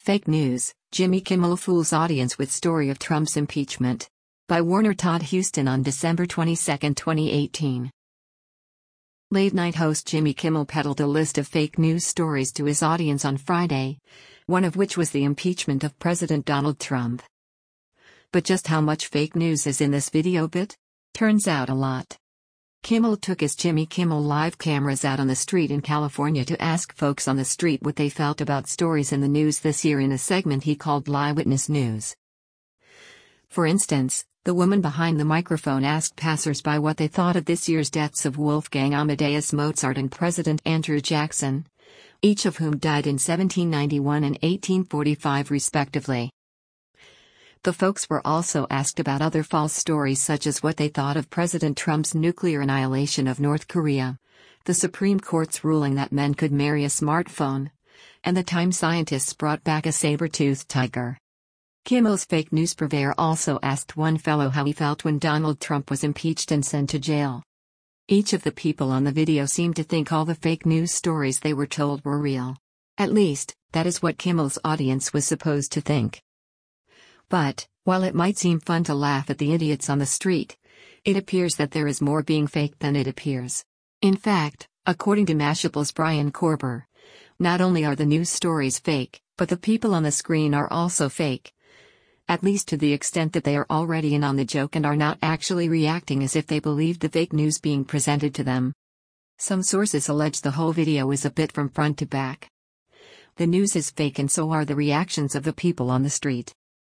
Fake news, Jimmy Kimmel fools audience with story of Trump's impeachment. By Warner Todd Huston on December 22, 2018. Late-night host Jimmy Kimmel peddled a list of fake news stories to his audience on Friday, one of which was the impeachment of President Donald Trump. But just how much fake news is in this video bit? Turns out a lot. Kimmel took his Jimmy Kimmel Live cameras out on the street in California to ask folks on the street what they felt about stories in the news this year in a segment he called Eyewitness News. For instance, the woman behind the microphone asked passers-by what they thought of this year's deaths of Wolfgang Amadeus Mozart and President Andrew Jackson, each of whom died in 1791 and 1845 respectively. The folks were also asked about other false stories such as what they thought of President Trump's nuclear annihilation of North Korea, the Supreme Court's ruling that men could marry a smartphone, and the time scientists brought back a saber-toothed tiger. Kimmel's fake news purveyor also asked one fellow how he felt when Donald Trump was impeached and sent to jail. Each of the people on the video seemed to think all the fake news stories they were told were real. At least, that is what Kimmel's audience was supposed to think. But, while it might seem fun to laugh at the idiots on the street, it appears that there is more being fake than it appears. In fact, according to Mashable's Brian Korber, not only are the news stories fake, but the people on the screen are also fake. At least to the extent that they are already in on the joke and are not actually reacting as if they believed the fake news being presented to them. Some sources allege the whole video is a bit from front to back. The news is fake and so are the reactions of the people on the street.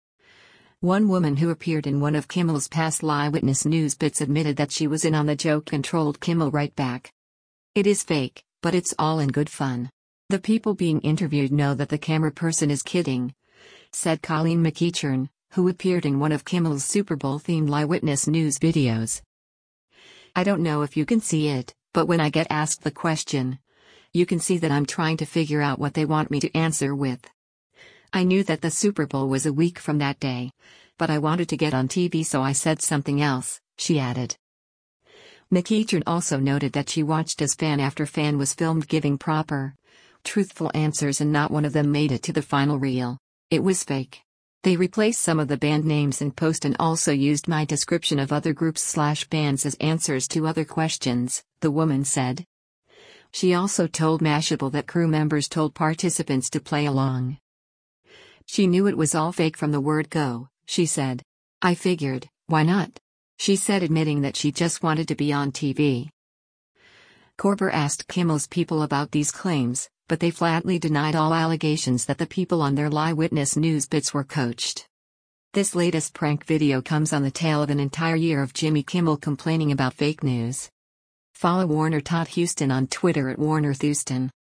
One woman who appeared in one of Kimmel's past Eyewitness News bits admitted that she was in on the joke and trolled Kimmel right back. It is fake, but it's all in good fun. The people being interviewed know that the camera person is kidding, said Colleen McEachern, who appeared in one of Kimmel's Super Bowl-themed Eyewitness News videos. I don't know if you can see it, but when I get asked the question, you can see that I'm trying to figure out what they want me to answer with. I knew that the Super Bowl was a week from that day, but I wanted to get on TV so I said something else, she added. McEachern also noted that she watched as fan after fan was filmed giving proper, truthful answers and not one of them made it to the final reel. It was fake. They replaced some of the band names in post and also used my description of other groups/bands as answers to other questions, the woman said. She also told Mashable that crew members told participants to play along. She knew it was all fake from the word go, she said. I figured, why not? She said, admitting that she just wanted to be on TV. Korber asked Kimmel's people about these claims, but they flatly denied all allegations that the people on their Eyewitness News bits were coached. This latest prank video comes on the tail of an entire year of Jimmy Kimmel complaining about fake news. Follow Warner Todd Huston on Twitter at WarnerThouston.